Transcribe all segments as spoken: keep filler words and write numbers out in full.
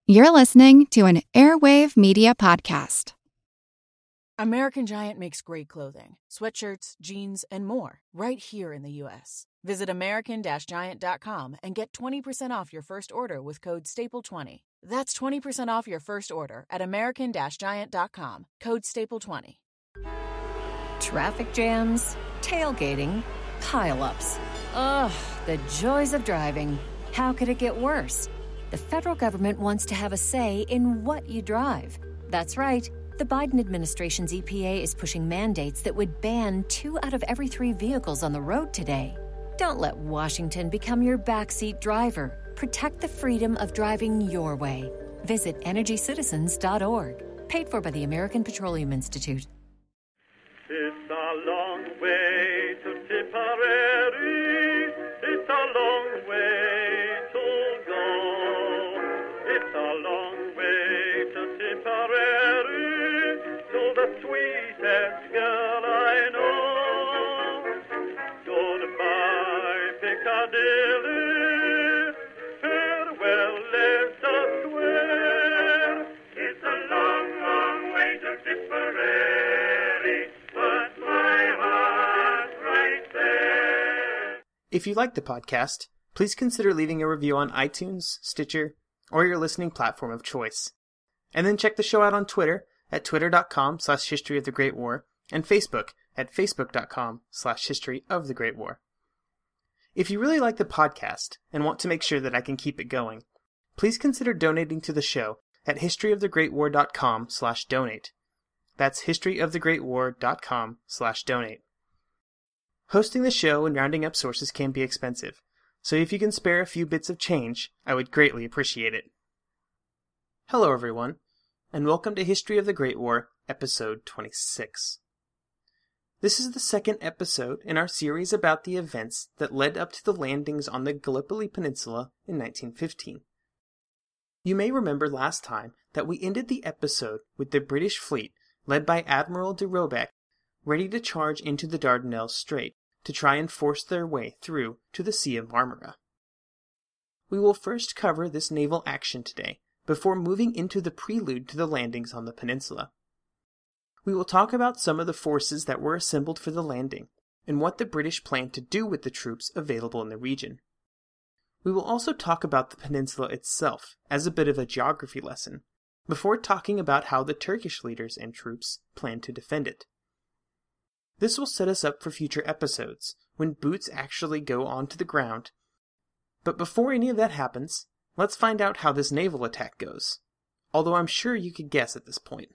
You're listening to an Airwave Media Podcast. American Giant makes great clothing, sweatshirts, jeans, and more right here in the U S. Visit American Giant dot com and get twenty percent off your first order with code staple twenty. That's twenty percent off your first order at American Giant dot com, code staple twenty. Traffic jams, tailgating, pileups. Ugh, the joys of driving. How could it get worse? The federal government wants to have a say in what you drive. That's right. The Biden administration's E P A is pushing mandates that would ban two out of every three vehicles on the road today. Don't let Washington become your backseat driver. Protect the freedom of driving your way. Visit energy citizens dot org. Paid for by the American Petroleum Institute. It's a long way to Tipperary. It's a long way to go. It's a long way to Tipperary, to the sweetest girl I know. Goodbye, Piccadilly. Farewell, Leicester Square. It's a long, long way to Tipperary, but my heart's right there. If you like the podcast, please consider leaving a review on iTunes, Stitcher, or your listening platform of choice. And then check the show out on Twitter at twitter.com slash history of the Great War and Facebook at facebook.com slash history of the Great War. If you really like the podcast and want to make sure that I can keep it going, please consider donating to the show at historyofthegreatwar.com slash donate. That's historyofthegreatwar.com slash donate. Hosting the show and rounding up sources can be expensive, so if you can spare a few bits of change, I would greatly appreciate it. Hello everyone, and welcome to History of the Great War, episode twenty-six. This is the second episode in our series about the events that led up to the landings on the Gallipoli Peninsula in nineteen fifteen. You may remember last time that we ended the episode with the British fleet, led by Admiral de Robeck, ready to charge into the Dardanelles Strait to try and force their way through to the Sea of Marmara. We will first cover this naval action today, before moving into the prelude to the landings on the peninsula. We will talk about some of the forces that were assembled for the landing, and what the British planned to do with the troops available in the region. We will also talk about the peninsula itself as a bit of a geography lesson, before talking about how the Turkish leaders and troops planned to defend it. This will set us up for future episodes, when boots actually go onto the ground. But before any of that happens, let's find out how this naval attack goes, although I'm sure you could guess at this point.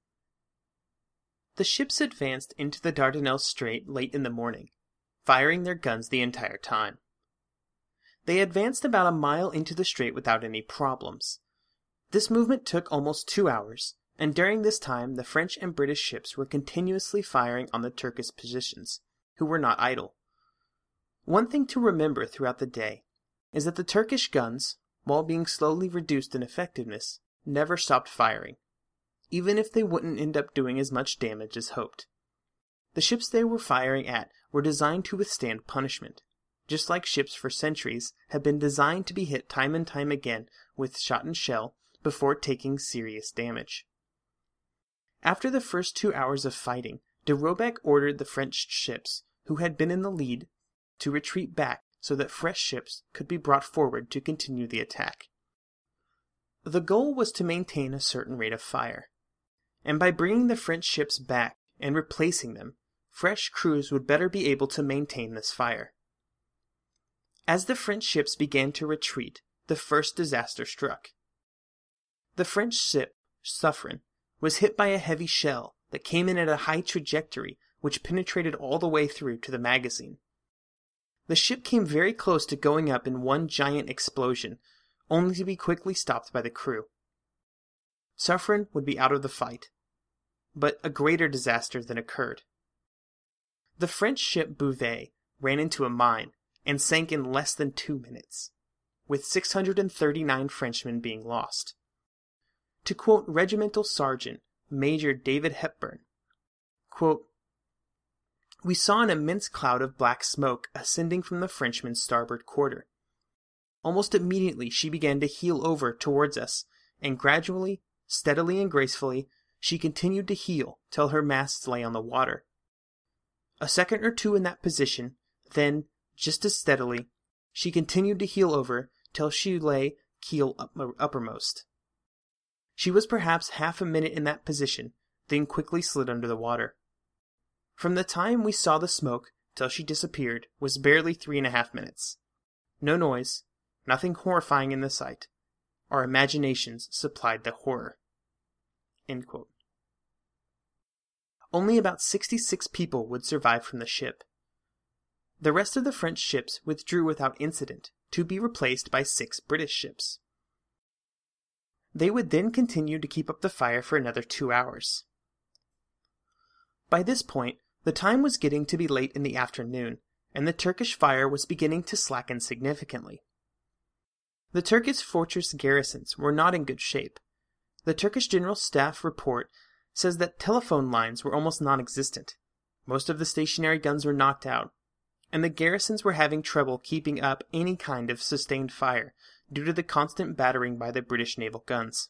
The ships advanced into the Dardanelles Strait late in the morning, firing their guns the entire time. They advanced about a mile into the strait without any problems. This movement took almost two hours, and during this time the French and British ships were continuously firing on the Turkish positions, who were not idle. One thing to remember throughout the day is that the Turkish guns, while being slowly reduced in effectiveness, never stopped firing, even if they wouldn't end up doing as much damage as hoped. The ships they were firing at were designed to withstand punishment, just like ships for centuries have been designed to be hit time and time again with shot and shell before taking serious damage. After the first two hours of fighting, de Robeck ordered the French ships, who had been in the lead, to retreat back so that fresh ships could be brought forward to continue the attack. The goal was to maintain a certain rate of fire, and by bringing the French ships back and replacing them, fresh crews would better be able to maintain this fire. As the French ships began to retreat, the first disaster struck. The French ship, Suffren, was hit by a heavy shell that came in at a high trajectory which penetrated all the way through to the magazine. The ship came very close to going up in one giant explosion, only to be quickly stopped by the crew. Suffren would be out of the fight, but a greater disaster then occurred. The French ship Bouvet ran into a mine and sank in less than two minutes, with six hundred thirty-nine Frenchmen being lost. To quote Regimental Sergeant Major David Hepburn, quote, "We saw an immense cloud of black smoke ascending from the Frenchman's starboard quarter. Almost immediately she began to heel over towards us, and gradually, steadily and gracefully, she continued to heel till her masts lay on the water. A second or two in that position, then, just as steadily, she continued to heel over till she lay keel up- uppermost. She was perhaps half a minute in that position, then quickly slid under the water. From the time we saw the smoke till she disappeared was barely three and a half minutes. No noise, nothing horrifying in the sight. Our imaginations supplied the horror." End quote. Only about sixty-six people would survive from the ship. The rest of the French ships withdrew without incident, to be replaced by six British ships. They would then continue to keep up the fire for another two hours. By this point, the time was getting to be late in the afternoon, and the Turkish fire was beginning to slacken significantly. The Turkish fortress garrisons were not in good shape. The Turkish General Staff report says that telephone lines were almost non-existent. Most of the stationary guns were knocked out, and the garrisons were having trouble keeping up any kind of sustained fire due to the constant battering by the British naval guns.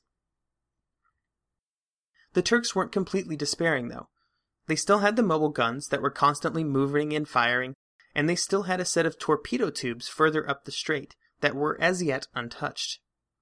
The Turks weren't completely despairing, though. They still had the mobile guns that were constantly moving and firing, and they still had a set of torpedo tubes further up the strait that were as yet untouched.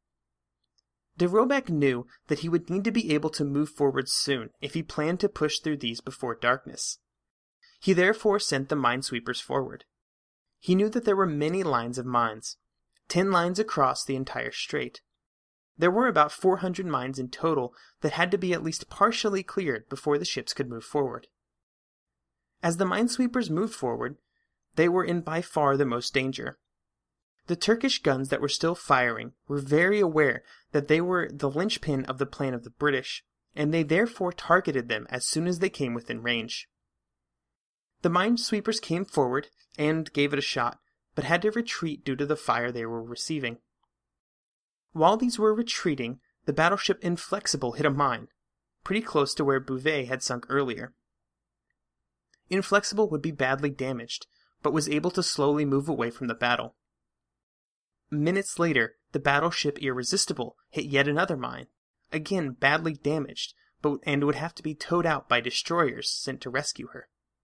De Robeck knew that he would need to be able to move forward soon if he planned to push through these before darkness. He therefore sent the minesweepers forward. He knew that there were many lines of mines, ten lines across the entire strait. There were about four hundred mines in total that had to be at least partially cleared before the ships could move forward. As the minesweepers moved forward, they were in by far the most danger. The Turkish guns that were still firing were very aware that they were the linchpin of the plan of the British, and they therefore targeted them as soon as they came within range. The minesweepers came forward and gave it a shot, but had to retreat due to the fire they were receiving. While these were retreating, the battleship Inflexible hit a mine, pretty close to where Bouvet had sunk earlier. Inflexible would be badly damaged, but was able to slowly move away from the battle. Minutes later, the battleship Irresistible hit yet another mine, again badly damaged, but and would have to be towed out by destroyers sent to rescue her.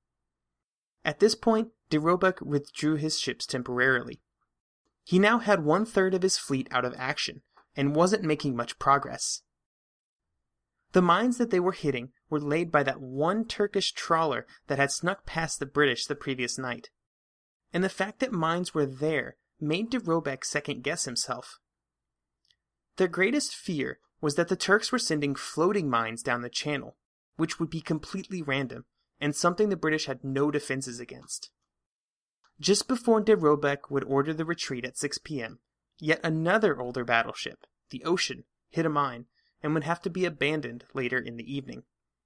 At this point, de Robeck withdrew his ships temporarily. He now had one-third of his fleet out of action, and wasn't making much progress. The mines that they were hitting were laid by that one Turkish trawler that had snuck past the British the previous night, and the fact that mines were there made de Robeck second-guess himself. Their greatest fear was that the Turks were sending floating mines down the channel, which would be completely random, and something the British had no defenses against. Just before de Robeck would order the retreat at six p.m., yet another older battleship, the Ocean, hit a mine, and would have to be abandoned later in the evening.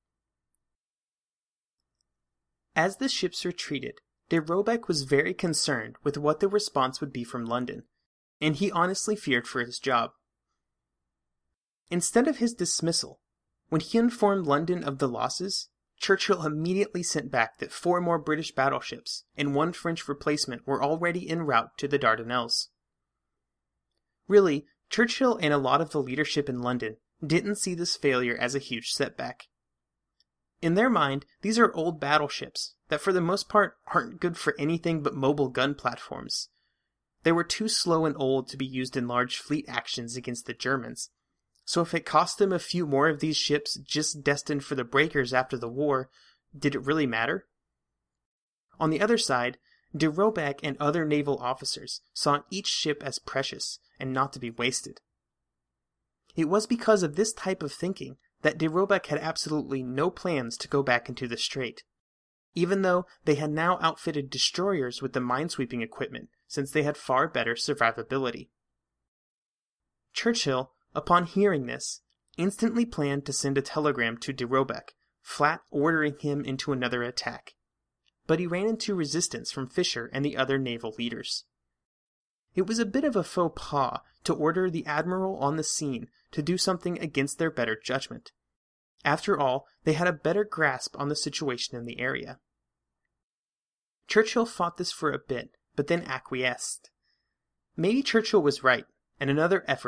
As the ships retreated, de Robeck was very concerned with what the response would be from London, and he honestly feared for his job. Instead of his dismissal, when he informed London of the losses, Churchill immediately sent back that four more British battleships and one French replacement were already en route to the Dardanelles. Really, Churchill and a lot of the leadership in London didn't see this failure as a huge setback. In their mind, these are old battleships that for the most part aren't good for anything but mobile gun platforms. They were too slow and old to be used in large fleet actions against the Germans, so if it cost them a few more of these ships just destined for the breakers after the war, did it really matter? On the other side, de Robeck and other naval officers saw each ship as precious and not to be wasted. It was because of this type of thinking that de Robeck had absolutely no plans to go back into the strait, even though they had now outfitted destroyers with the minesweeping equipment since they had far better survivability. Churchill, upon hearing this, instantly planned to send a telegram to de Robeck, flat ordering him into another attack, but he ran into resistance from Fisher and the other naval leaders. It was a bit of a faux pas to order the admiral on the scene to do something against their better judgment. After all, they had a better grasp on the situation in the area. Churchill fought this for a bit, but then acquiesced. Maybe Churchill was right, and another effort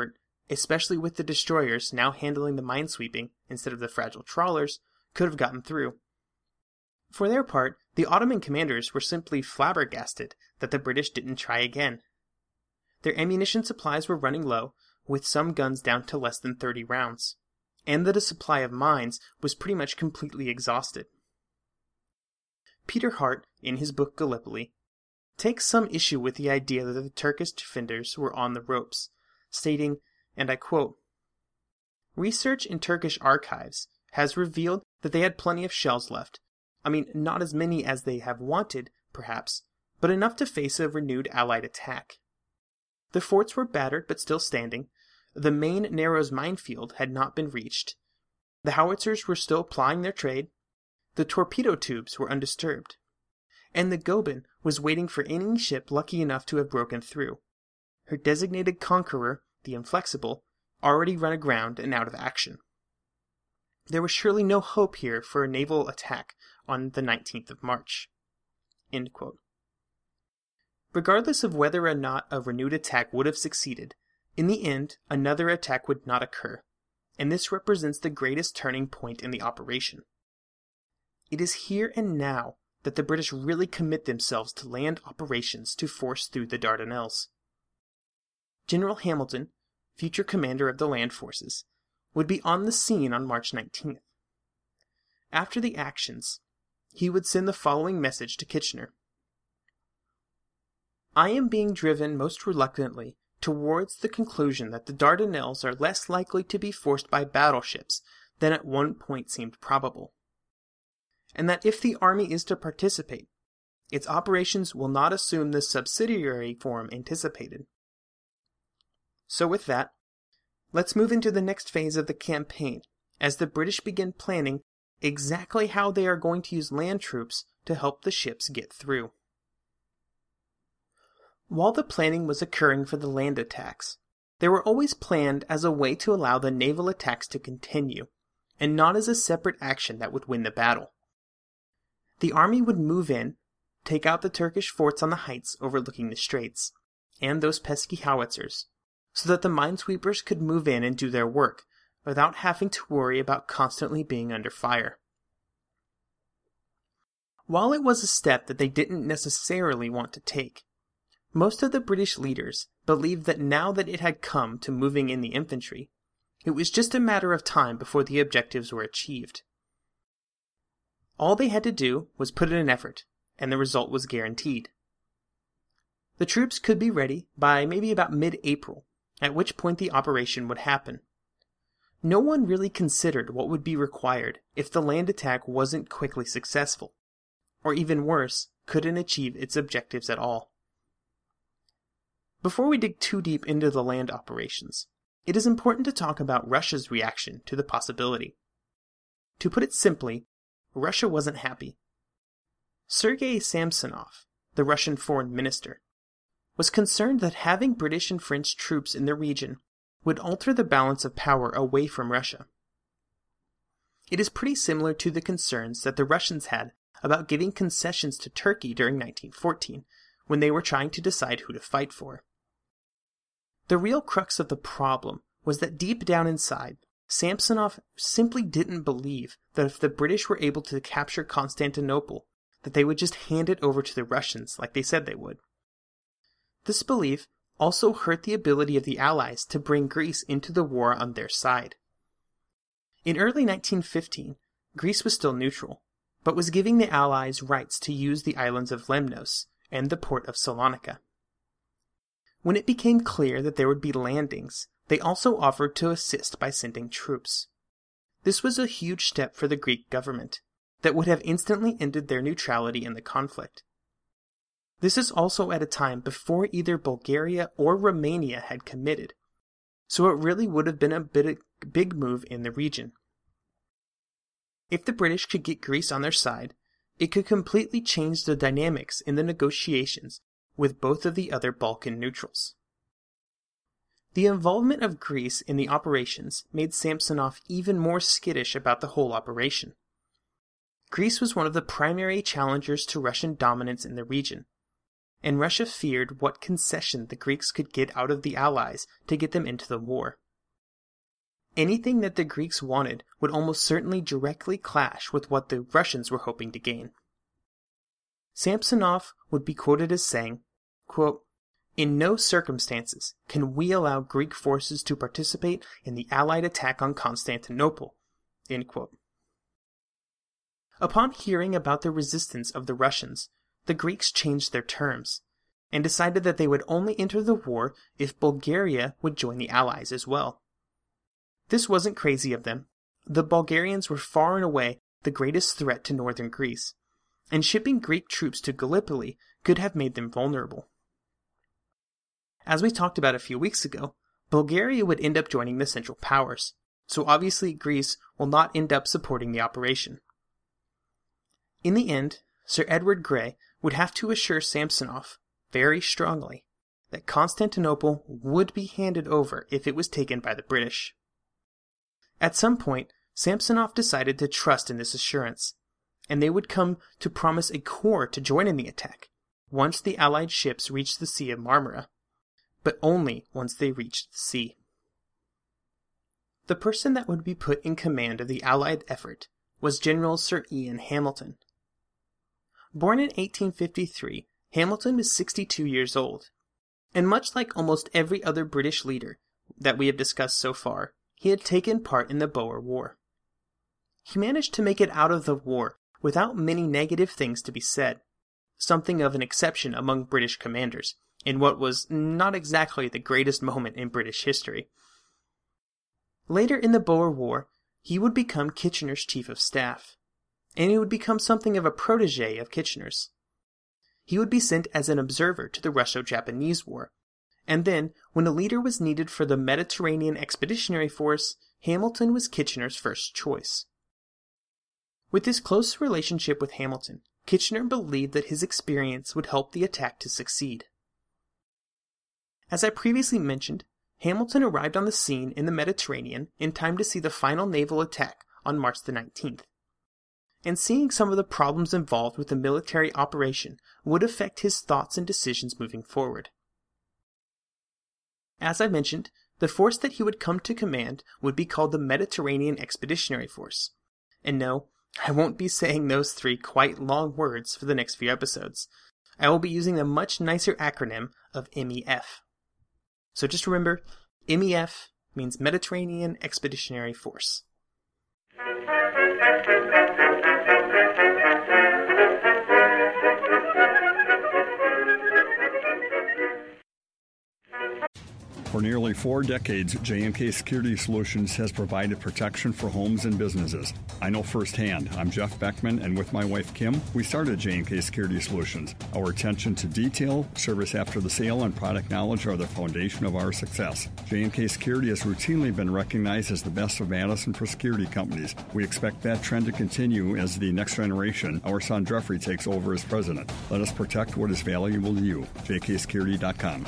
especially with the destroyers now handling the minesweeping instead of the fragile trawlers, could have gotten through. For their part, the Ottoman commanders were simply flabbergasted that the British didn't try again. Their ammunition supplies were running low, with some guns down to less than thirty rounds, and that a supply of mines was pretty much completely exhausted. Peter Hart, in his book Gallipoli, takes some issue with the idea that the Turkish defenders were on the ropes, stating, and I quote, "Research in Turkish archives has revealed that they had plenty of shells left. I mean, not as many as they have wanted, perhaps, but enough to face a renewed Allied attack. The forts were battered but still standing. The main Narrows minefield had not been reached. The howitzers were still plying their trade. The torpedo tubes were undisturbed. And the Goeben was waiting for any ship lucky enough to have broken through. Her designated conqueror, the Inflexible, already run aground and out of action. There was surely no hope here for a naval attack on the nineteenth of March." End quote. Regardless of whether or not a renewed attack would have succeeded, in the end, another attack would not occur, and this represents the greatest turning point in the operation. It is here and now that the British really commit themselves to land operations to force through the Dardanelles. General Hamilton, future commander of the land forces, would be on the scene on March nineteenth. After the actions, he would send the following message to Kitchener. "I am being driven most reluctantly towards the conclusion that the Dardanelles are less likely to be forced by battleships than at one point seemed probable, and that if the army is to participate, its operations will not assume the subsidiary form anticipated. So with that, let's move into the next phase of the campaign, as the British begin planning exactly how they are going to use land troops to help the ships get through." While the planning was occurring for the land attacks, they were always planned as a way to allow the naval attacks to continue, and not as a separate action that would win the battle. The army would move in, take out the Turkish forts on the heights overlooking the straits, and those pesky howitzers, so that the minesweepers could move in and do their work, without having to worry about constantly being under fire. While it was a step that they didn't necessarily want to take, most of the British leaders believed that now that it had come to moving in the infantry, it was just a matter of time before the objectives were achieved. All they had to do was put in an effort, and the result was guaranteed. The troops could be ready by maybe about mid-April, at which point the operation would happen. No one really considered what would be required if the land attack wasn't quickly successful, or even worse, couldn't achieve its objectives at all. Before we dig too deep into the land operations, it is important to talk about Russia's reaction to the possibility. To put it simply, Russia wasn't happy. Sergei Samsonov, the Russian foreign minister, was concerned that having British and French troops in the region would alter the balance of power away from Russia. It is pretty similar to the concerns that the Russians had about giving concessions to Turkey during nineteen fourteen, when they were trying to decide who to fight for. The real crux of the problem was that deep down inside, Samsonov simply didn't believe that if the British were able to capture Constantinople, that they would just hand it over to the Russians like they said they would. This belief also hurt the ability of the Allies to bring Greece into the war on their side. In early nineteen fifteen, Greece was still neutral, but was giving the Allies rights to use the islands of Lemnos and the port of Salonika. When it became clear that there would be landings, they also offered to assist by sending troops. This was a huge step for the Greek government, that would have instantly ended their neutrality in the conflict. This is also at a time before either Bulgaria or Romania had committed, so it really would have been a bit big move in the region. If the British could get Greece on their side, it could completely change the dynamics in the negotiations with both of the other Balkan neutrals. The involvement of Greece in the operations made Samsonov even more skittish about the whole operation. Greece was one of the primary challengers to Russian dominance in the region, and Russia feared what concession the Greeks could get out of the Allies to get them into the war. anything that the Greeks wanted would almost certainly directly clash with what the Russians were hoping to gain. Samsonov would be quoted as saying, quote, "In no circumstances can we allow Greek forces to participate in the Allied attack on Constantinople." End quote. Upon hearing about the resistance of the Russians, the Greeks changed their terms, and decided that they would only enter the war if Bulgaria would join the Allies as well. This wasn't crazy of them. The Bulgarians were far and away the greatest threat to northern Greece, and shipping Greek troops to Gallipoli could have made them vulnerable. As we talked about a few weeks ago, Bulgaria would end up joining the Central Powers, so obviously Greece will not end up supporting the operation. In the end, Sir Edward Grey would have to assure Samsonov, very strongly, that Constantinople would be handed over if it was taken by the British. At some point, Samsonov decided to trust in this assurance, and they would come to promise a corps to join in the attack once the Allied ships reached the Sea of Marmara, but only once they reached the sea. The person that would be put in command of the Allied effort was General Sir Ian Hamilton. Born in eighteen fifty-three, Hamilton was sixty-two years old, and much like almost every other British leader that we have discussed so far, he had taken part in the Boer War. He managed to make it out of the war without many negative things to be said, something of an exception among British commanders, in what was not exactly the greatest moment in British history. Later in the Boer War, he would become Kitchener's chief of staff, and he would become something of a protege of Kitchener's. He would be sent as an observer to the Russo-Japanese War, and then, when a leader was needed for the Mediterranean Expeditionary Force, Hamilton was Kitchener's first choice. With this close relationship with Hamilton, Kitchener believed that his experience would help the attack to succeed. As I previously mentioned, Hamilton arrived on the scene in the Mediterranean in time to see the final naval attack on March the nineteenth. And seeing some of the problems involved with the military operation would affect his thoughts and decisions moving forward. As I mentioned, the force that he would come to command would be called the Mediterranean Expeditionary Force. And no, I won't be saying those three quite long words for the next few episodes. I will be using the much nicer acronym of M E F. So just remember, M E F means Mediterranean Expeditionary Force. For nearly four decades, J and K Security Solutions has provided protection for homes and businesses. I know firsthand. I'm Jeff Beckman, and with my wife Kim, we started J and K Security Solutions. Our attention to detail, service after the sale, and product knowledge are the foundation of our success. J and K Security has routinely been recognized as the best of Madison for security companies. We expect that trend to continue as the next generation, our son Jeffrey, takes over as president. Let us protect what is valuable to you. J K security dot com.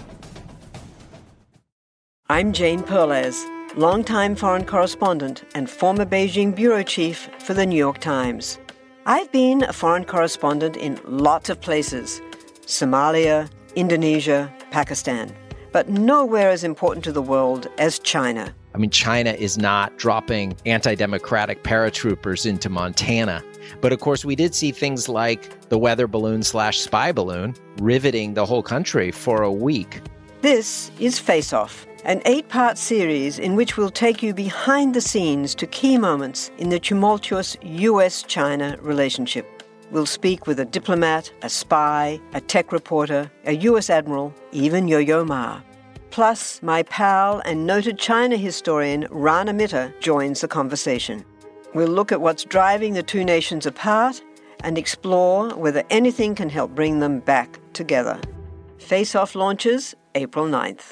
I'm Jane Perlez, longtime foreign correspondent and former Beijing bureau chief for the New York Times. I've been a foreign correspondent in lots of places: Somalia, Indonesia, Pakistan, but nowhere as important to the world as China. I mean, China is not dropping anti-democratic paratroopers into Montana. But of course, we did see things like the weather balloon slash spy balloon riveting the whole country for a week. This is Face Off, an eight-part series in which we'll take you behind the scenes to key moments in the tumultuous U S China relationship. We'll speak with a diplomat, a spy, a tech reporter, a U S admiral, even Yo-Yo Ma. Plus, my pal and noted China historian Rana Mitter joins the conversation. We'll look at what's driving the two nations apart and explore whether anything can help bring them back together. Face Off launches April ninth.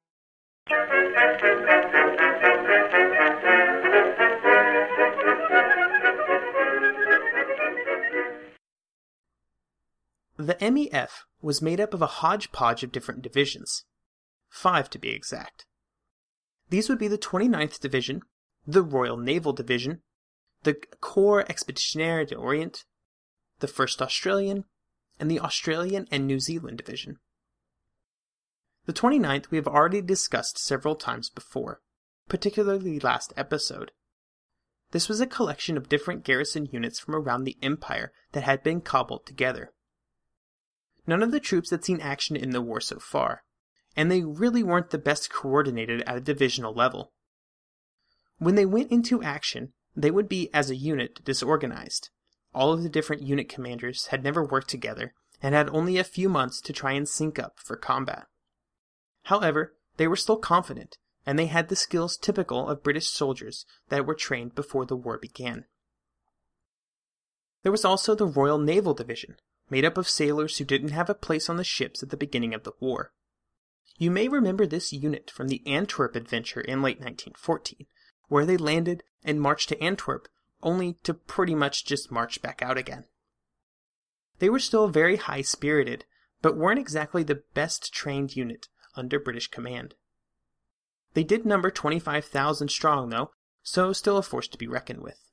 The M E F was made up of a hodgepodge of different divisions, five to be exact. These would be the twenty-ninth Division, the Royal Naval Division, the Corps Expeditionnaire d'Orient, the first Australian, and the Australian and New Zealand Division. The twenty-ninth we have already discussed several times before. particularly last episode. This was a collection of different garrison units from around the Empire that had been cobbled together. None of the troops had seen action in the war so far, and they really weren't the best coordinated at a divisional level. When they went into action, they would be, as a unit, disorganized. All of the different unit commanders had never worked together, and had only a few months to try and sync up for combat. However, they were still confident, and they had the skills typical of British soldiers that were trained before the war began. There was also the Royal Naval Division, made up of sailors who didn't have a place on the ships at the beginning of the war. You may remember this unit from the Antwerp adventure in late nineteen fourteen, where they landed and marched to Antwerp, only to pretty much just march back out again. They were still very high-spirited, but weren't exactly the best trained unit under British command. They did number twenty-five thousand strong, though, so still a force to be reckoned with.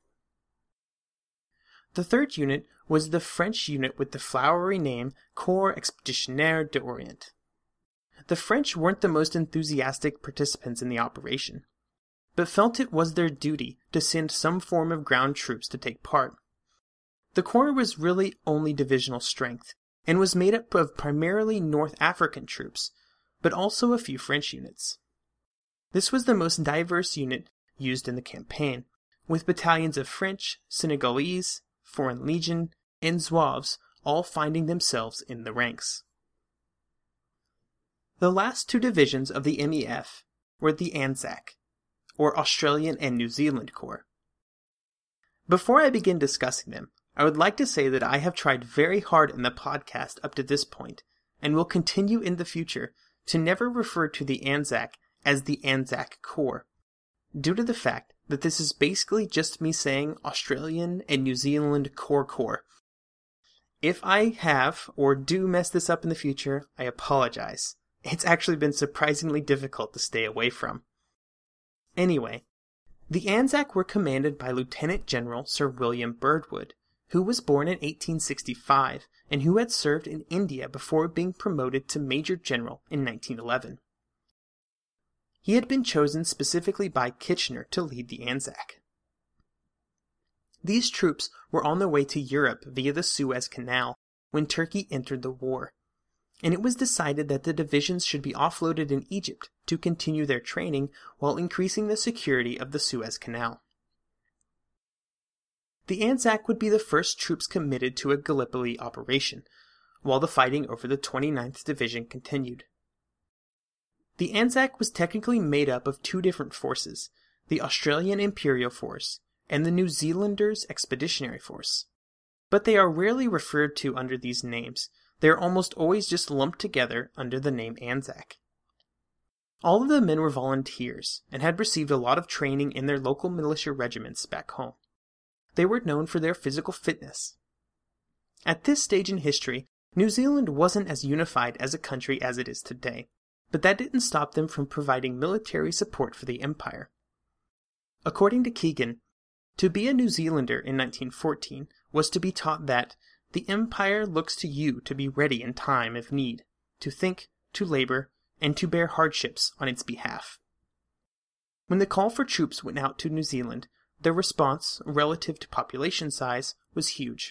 The third unit was the French unit with the flowery name Corps Expéditionnaire d'Orient. The French weren't the most enthusiastic participants in the operation, but felt it was their duty to send some form of ground troops to take part. The Corps was really only divisional strength, and was made up of primarily North African troops, but also a few French units. This was the most diverse unit used in the campaign, with battalions of French, Senegalese, Foreign Legion, and Zouaves all finding themselves in the ranks. The last two divisions of the M E F were the ANZAC, or Australian and New Zealand Corps. Before I begin discussing them, I would like to say that I have tried very hard in the podcast up to this point, and will continue in the future, to never refer to the ANZAC as the ANZAC Corps, due to the fact that this is basically just me saying Australian and New Zealand Corps Corps. If I have, or do mess this up in the future, I apologize. It's actually been surprisingly difficult to stay away from. Anyway, the ANZAC were commanded by Lieutenant General Sir William Birdwood, who was born in eighteen sixty-five and who had served in India before being promoted to Major General in nineteen eleven. He had been chosen specifically by Kitchener to lead the ANZAC. These troops were on their way to Europe via the Suez Canal when Turkey entered the war, and it was decided that the divisions should be offloaded in Egypt to continue their training while increasing the security of the Suez Canal. The ANZAC would be the first troops committed to a Gallipoli operation, while the fighting over the twenty-ninth Division continued. The ANZAC was technically made up of two different forces, the Australian Imperial Force and the New Zealanders Expeditionary Force. But they are rarely referred to under these names. They are almost always just lumped together under the name ANZAC. All of the men were volunteers and had received a lot of training in their local militia regiments back home. They were known for their physical fitness. At this stage in history, New Zealand wasn't as unified as a country as it is today, but that didn't stop them from providing military support for the Empire. According to Keegan, to be a New Zealander in nineteen fourteen was to be taught that the Empire looks to you to be ready in time of need, to think, to labor, and to bear hardships on its behalf. When the call for troops went out to New Zealand, their response, relative to population size, was huge.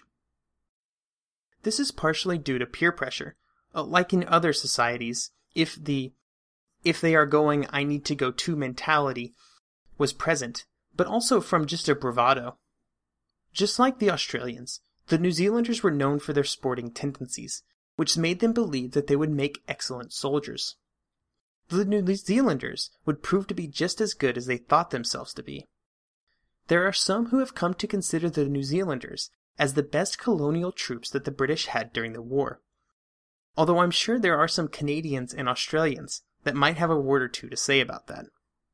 This is partially due to peer pressure. Uh, like in other societies, if the if they are going I need to go too mentality was present, but also from just a bravado. Just like the Australians, the New Zealanders were known for their sporting tendencies, which made them believe that they would make excellent soldiers. The New Zealanders would prove to be just as good as they thought themselves to be. There are some who have come to consider the New Zealanders as the best colonial troops that the British had during the war, although I'm sure there are some Canadians and Australians that might have a word or two to say about that.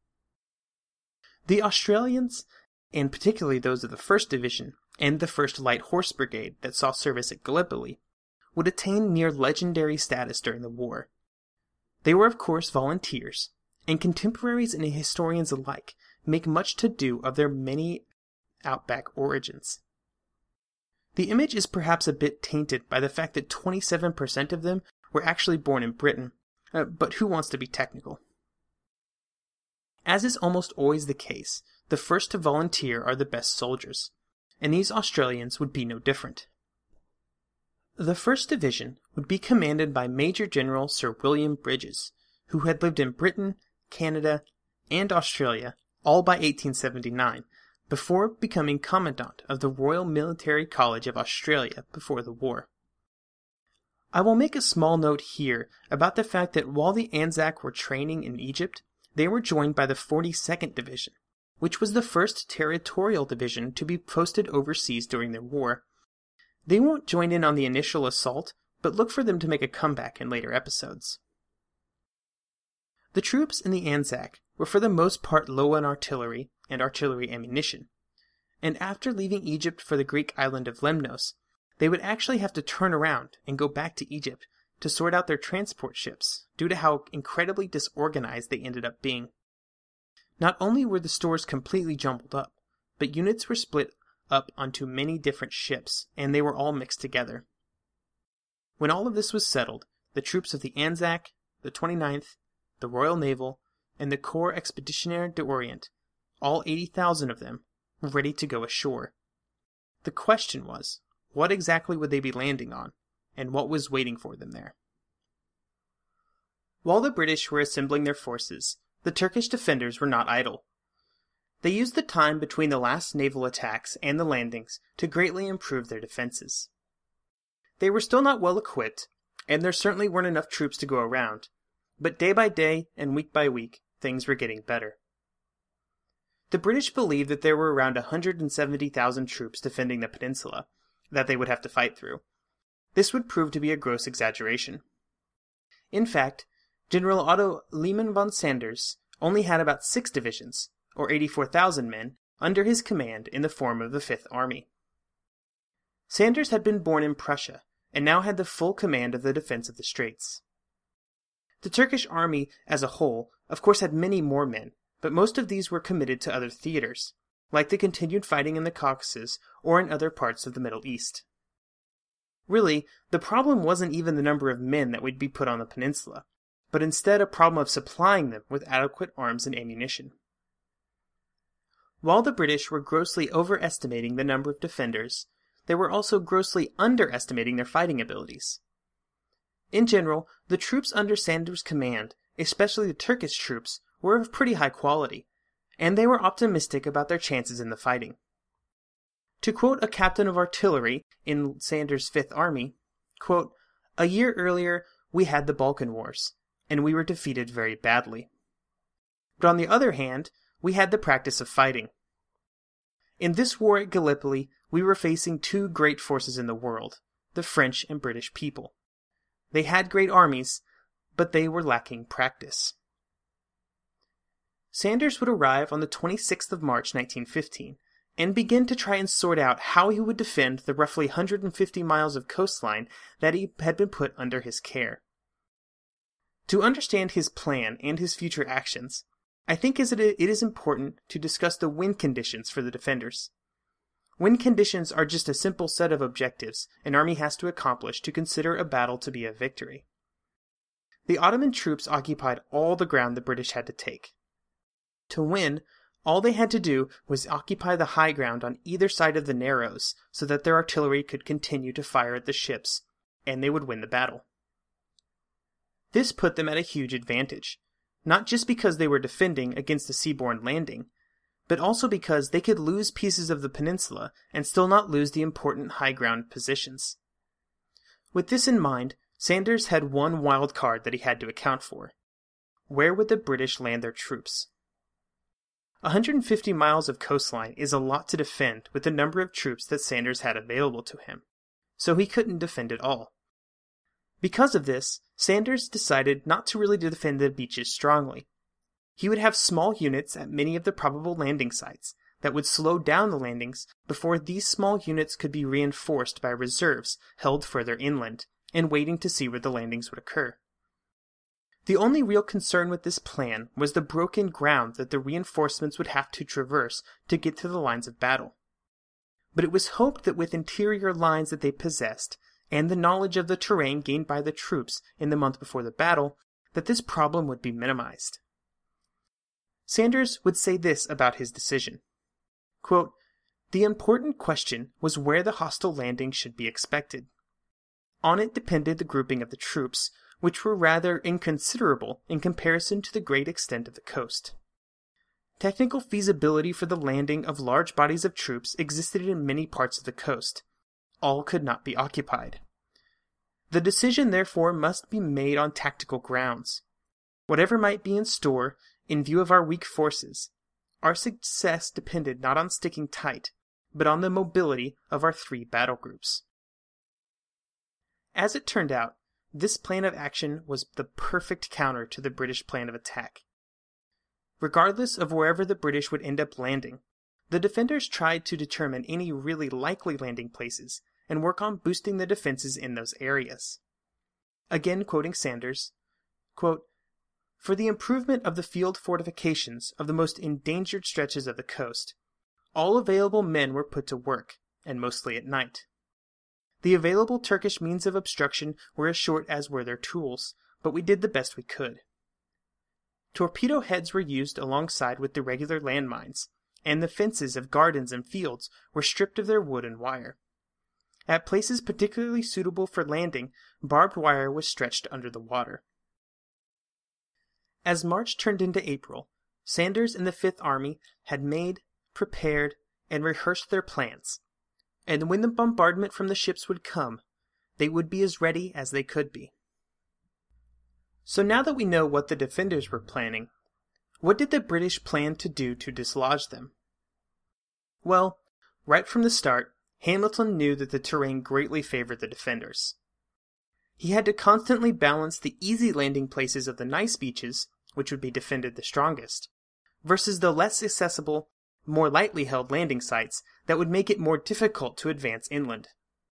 The Australians, and particularly those of the first Division and the first Light Horse Brigade that saw service at Gallipoli, would attain near legendary status during the war. They were of course volunteers, and contemporaries and historians alike make much to do of their many outback origins. The image is perhaps a bit tainted by the fact that twenty-seven percent of them were actually born in Britain, uh, but who wants to be technical? As is almost always the case, the first to volunteer are the best soldiers, and these Australians would be no different. The first Division would be commanded by Major General Sir William Bridges, who had lived in Britain, Canada, and Australia, all by eighteen seventy-nine, before becoming Commandant of the Royal Military College of Australia before the war. I will make a small note here about the fact that while the Anzac were training in Egypt, they were joined by the forty-second Division, which was the first territorial division to be posted overseas during the war. They won't join in on the initial assault, but look for them to make a comeback in later episodes. The troops in the Anzac were for the most part low on artillery and artillery ammunition, and after leaving Egypt for the Greek island of Lemnos, they would actually have to turn around and go back to Egypt to sort out their transport ships due to how incredibly disorganized they ended up being. Not only were the stores completely jumbled up, but units were split up onto many different ships, and they were all mixed together. When all of this was settled, the troops of the Anzac, the twenty-ninth, the Royal Naval, and the Corps Expeditionnaire d'Orient, all eighty thousand of them, were ready to go ashore. The question was, what exactly would they be landing on, and what was waiting for them there? While the British were assembling their forces, the Turkish defenders were not idle. They used the time between the last naval attacks and the landings to greatly improve their defenses. They were still not well equipped, and there certainly weren't enough troops to go around, but day by day and week by week, things were getting better. The British believed that there were around one hundred seventy thousand troops defending the peninsula that they would have to fight through. This would prove to be a gross exaggeration. In fact, General Otto Liman von Sanders only had about six divisions, or eighty-four thousand men, under his command in the form of the Fifth Army. Sanders had been born in Prussia, and now had the full command of the defense of the Straits. The Turkish army as a whole, of course, had many more men, but most of these were committed to other theaters, like the continued fighting in the Caucasus or in other parts of the Middle East. Really, the problem wasn't even the number of men that would be put on the peninsula, but instead a problem of supplying them with adequate arms and ammunition. While the British were grossly overestimating the number of defenders, they were also grossly underestimating their fighting abilities. In general, the troops under Sanders' command, especially the Turkish troops, were of pretty high quality, and they were optimistic about their chances in the fighting. To quote a captain of artillery in Sanders' Fifth Army, quote, "A year earlier we had the Balkan Wars, and we were defeated very badly. But on the other hand, we had the practice of fighting. In this war at Gallipoli, we were facing two great forces in the world, the French and British people. They had great armies, but they were lacking practice." Sanders would arrive on the twenty-sixth of March nineteen fifteen, and begin to try and sort out how he would defend the roughly one hundred fifty miles of coastline that he had been put under his care. To understand his plan and his future actions, I think it is important to discuss the wind conditions for the defenders. Wind conditions are just a simple set of objectives an army has to accomplish to consider a battle to be a victory. The Ottoman troops occupied all the ground the British had to take. To win, all they had to do was occupy the high ground on either side of the narrows so that their artillery could continue to fire at the ships, and they would win the battle. This put them at a huge advantage, not just because they were defending against a seaborne landing, but also because they could lose pieces of the peninsula and still not lose the important high ground positions. With this in mind, Sanders had one wild card that he had to account for. Where would the British land their troops? one hundred fifty miles of coastline is a lot to defend with the number of troops that Sanders had available to him, so he couldn't defend it all. Because of this, Sanders decided not to really defend the beaches strongly. He would have small units at many of the probable landing sites that would slow down the landings before these small units could be reinforced by reserves held further inland and waiting to see where the landings would occur. The only real concern with this plan was the broken ground that the reinforcements would have to traverse to get to the lines of battle. But it was hoped that with interior lines that they possessed, and the knowledge of the terrain gained by the troops in the month before the battle, that this problem would be minimized. Sanders would say this about his decision. Quote, "The important question was where the hostile landing should be expected. On it depended the grouping of the troops, which were rather inconsiderable in comparison to the great extent of the coast. Technical feasibility for the landing of large bodies of troops existed in many parts of the coast. All could not be occupied. The decision, therefore, must be made on tactical grounds. Whatever might be in store, in view of our weak forces, our success depended not on sticking tight, but on the mobility of our three battle groups." As it turned out, this plan of action was the perfect counter to the British plan of attack. Regardless of wherever the British would end up landing, the defenders tried to determine any really likely landing places and work on boosting the defenses in those areas. Again quoting Sanders, quote, "For the improvement of the field fortifications of the most endangered stretches of the coast, all available men were put to work, and mostly at night. The available Turkish means of obstruction were as short as were their tools, but we did the best we could. Torpedo heads were used alongside with the regular landmines, and the fences of gardens and fields were stripped of their wood and wire. At places particularly suitable for landing, barbed wire was stretched under the water." As March turned into April, Sanders and the Fifth Army had made, prepared, and rehearsed their plans, and when the bombardment from the ships would come, they would be as ready as they could be. So now that we know what the defenders were planning, what did the British plan to do to dislodge them? Well, right from the start, Hamilton knew that the terrain greatly favored the defenders. He had to constantly balance the easy landing places of the nice beaches, which would be defended the strongest, versus the less accessible, more lightly held landing sites that would make it more difficult to advance inland.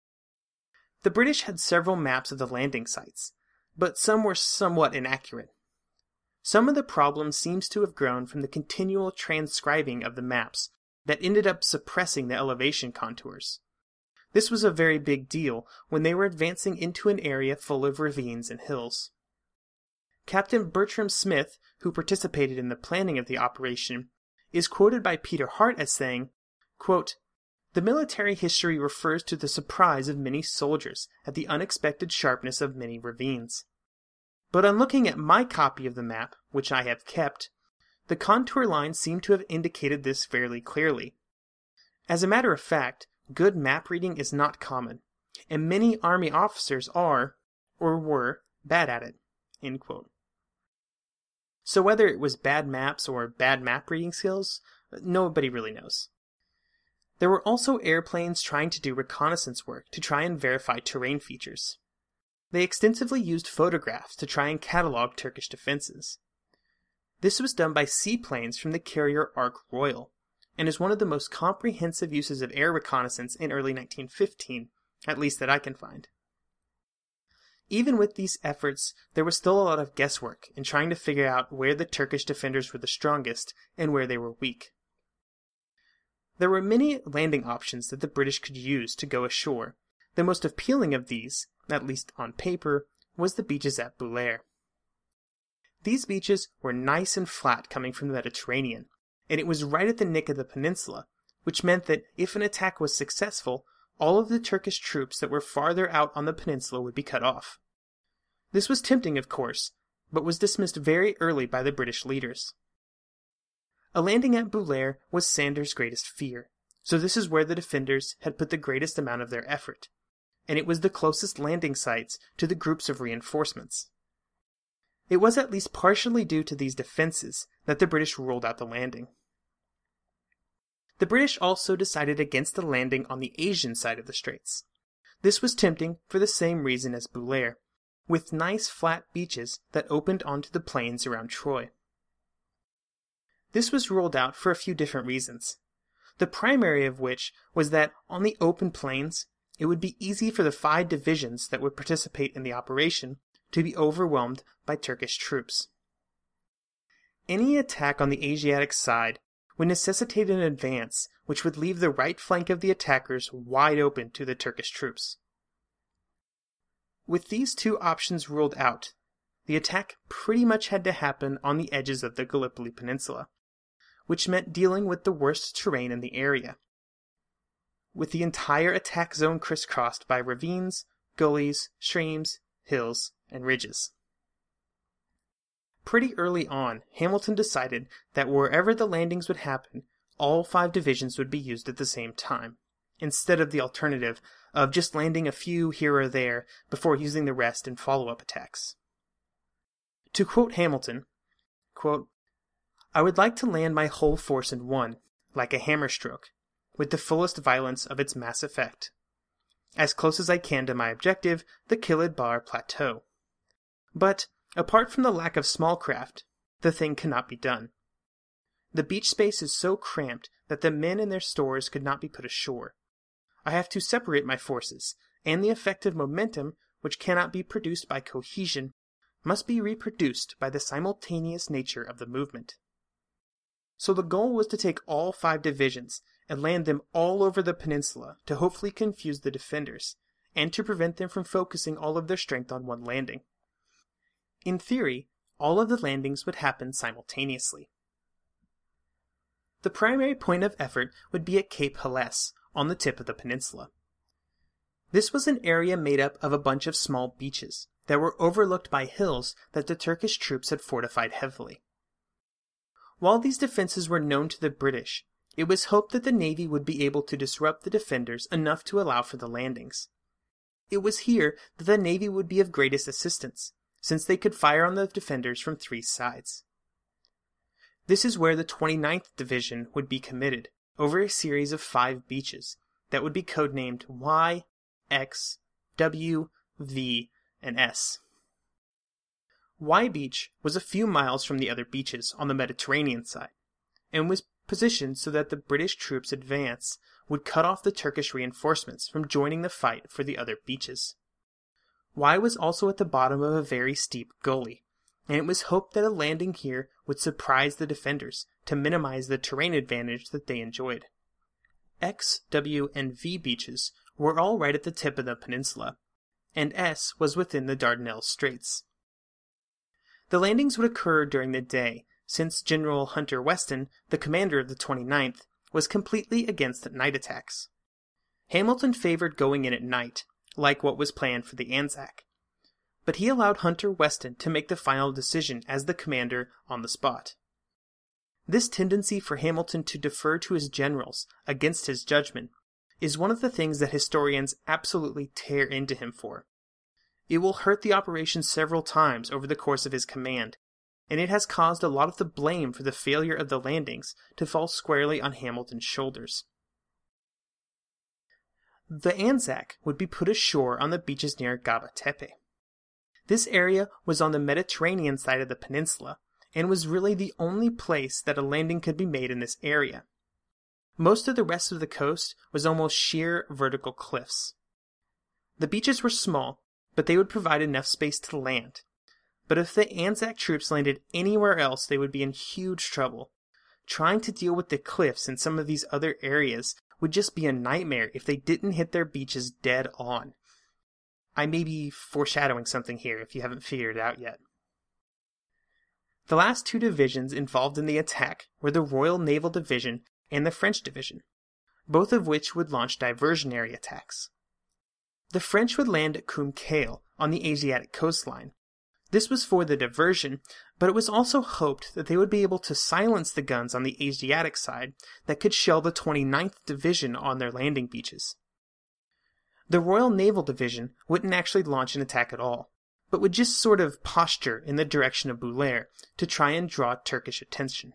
The British had several maps of the landing sites, but some were somewhat inaccurate. Some of the problem seems to have grown from the continual transcribing of the maps that ended up suppressing the elevation contours. This was a very big deal when they were advancing into an area full of ravines and hills. Captain Bertram Smith, who participated in the planning of the operation, is quoted by Peter Hart as saying, quote, "The military history refers to the surprise of many soldiers at the unexpected sharpness of many ravines. But on looking at my copy of the map, which I have kept, the contour lines seem to have indicated this fairly clearly. As a matter of fact, good map reading is not common, and many Army officers are, or were, bad at it." End quote. So whether it was bad maps or bad map reading skills, nobody really knows. There were also airplanes trying to do reconnaissance work to try and verify terrain features. They extensively used photographs to try and catalog Turkish defenses. This was done by seaplanes from the carrier Ark Royal, and is one of the most comprehensive uses of air reconnaissance in early nineteen fifteen, at least that I can find. Even with these efforts, there was still a lot of guesswork in trying to figure out where the Turkish defenders were the strongest and where they were weak. There were many landing options that the British could use to go ashore. The most appealing of these, at least on paper, was the beaches at Bulair. These beaches were nice and flat coming from the Mediterranean, and it was right at the neck of the peninsula, which meant that if an attack was successful, all of the Turkish troops that were farther out on the peninsula would be cut off. This was tempting, of course, but was dismissed very early by the British leaders. A landing at Bulair was Sanders' greatest fear, so this is where the defenders had put the greatest amount of their effort, and it was the closest landing sites to the groups of reinforcements. It was at least partially due to these defenses that the British ruled out the landing. The British also decided against the landing on the Asian side of the straits. This was tempting for the same reason as Bulair, with nice flat beaches that opened onto the plains around Troy. This was ruled out for a few different reasons, the primary of which was that on the open plains, it would be easy for the five divisions that would participate in the operation to be overwhelmed by Turkish troops. Any attack on the Asiatic side would necessitate an advance which would leave the right flank of the attackers wide open to the Turkish troops. With these two options ruled out, the attack pretty much had to happen on the edges of the Gallipoli Peninsula, which meant dealing with the worst terrain in the area, with the entire attack zone crisscrossed by ravines, gullies, streams, hills, and ridges. Pretty early on, Hamilton decided that wherever the landings would happen, all five divisions would be used at the same time, instead of the alternative of just landing a few here or there before using the rest in follow-up attacks. To quote Hamilton, quote, "I would like to land my whole force in one, like a hammer stroke, with the fullest violence of its mass effect, as close as I can to my objective, the Kilid Bar Plateau. But, apart from the lack of small craft, the thing cannot be done. The beach space is so cramped that the men and their stores could not be put ashore. I have to separate my forces, and the effective momentum, which cannot be produced by cohesion, must be reproduced by the simultaneous nature of the movement." So the goal was to take all five divisions and land them all over the peninsula to hopefully confuse the defenders, and to prevent them from focusing all of their strength on one landing. In theory, all of the landings would happen simultaneously. The primary point of effort would be at Cape Helles, on the tip of the peninsula. This was an area made up of a bunch of small beaches that were overlooked by hills that the Turkish troops had fortified heavily. While these defenses were known to the British, it was hoped that the Navy would be able to disrupt the defenders enough to allow for the landings. It was here that the Navy would be of greatest assistance, since they could fire on the defenders from three sides. This is where the twenty-ninth Division would be committed, over a series of five beaches that would be codenamed Y, X, W, V, and S. Y Beach was a few miles from the other beaches on the Mediterranean side, and was positioned so that the British troops' advance would cut off the Turkish reinforcements from joining the fight for the other beaches. Y was also at the bottom of a very steep gully, and it was hoped that a landing here would surprise the defenders to minimize the terrain advantage that they enjoyed. X, W, and V beaches were all right at the tip of the peninsula, and S was within the Dardanelles Straits. The landings would occur during the day, since General Hunter Weston, the commander of the twenty-ninth, was completely against night attacks. Hamilton favored going in at night, like what was planned for the Anzac, but he allowed Hunter Weston to make the final decision as the commander on the spot. This tendency for Hamilton to defer to his generals against his judgment is one of the things that historians absolutely tear into him for. It will hurt the operation several times over the course of his command, and it has caused a lot of the blame for the failure of the landings to fall squarely on Hamilton's shoulders. The Anzac would be put ashore on the beaches near Gaba Tepe. This area was on the Mediterranean side of the peninsula, and was really the only place that a landing could be made in this area. Most of the rest of the coast was almost sheer vertical cliffs. The beaches were small, but they would provide enough space to land. But if the Anzac troops landed anywhere else, they would be in huge trouble. Trying to deal with the cliffs in some of these other areas would just be a nightmare if they didn't hit their beaches dead on. I may be foreshadowing something here if you haven't figured it out yet. The last two divisions involved in the attack were the Royal Naval Division and the French Division, both of which would launch diversionary attacks. The French would land at Kum Kale on the Asiatic coastline. This was for the diversion, but it was also hoped that they would be able to silence the guns on the Asiatic side that could shell the twenty-ninth Division on their landing beaches. The Royal Naval Division wouldn't actually launch an attack at all, but would just sort of posture in the direction of Bulair to try and draw Turkish attention.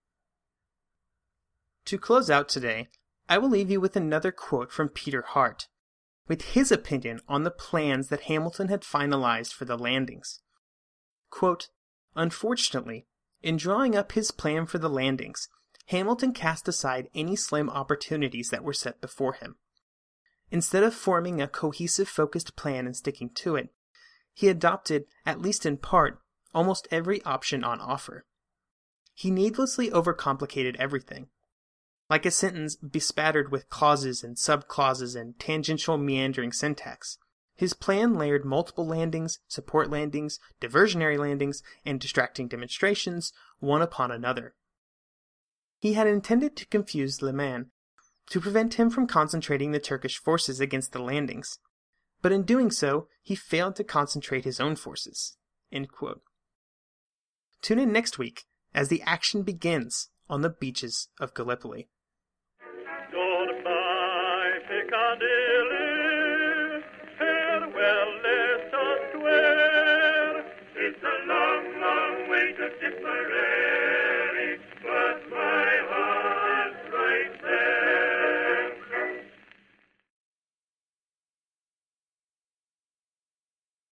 To close out today, I will leave you with another quote from Peter Hart, with his opinion on the plans that Hamilton had finalized for the landings. Quote, "Unfortunately, in drawing up his plan for the landings, Hamilton cast aside any slim opportunities that were set before him. Instead of forming a cohesive, focused plan and sticking to it, he adopted, at least in part, almost every option on offer. He needlessly overcomplicated everything. Like a sentence bespattered with clauses and subclauses and tangential meandering syntax, his plan layered multiple landings, support landings, diversionary landings, and distracting demonstrations, one upon another. He had intended to confuse Liman, to prevent him from concentrating the Turkish forces against the landings, but in doing so, he failed to concentrate his own forces. End quote. Tune in next week as the action begins on the beaches of Gallipoli. Goodbye, Piccadilly.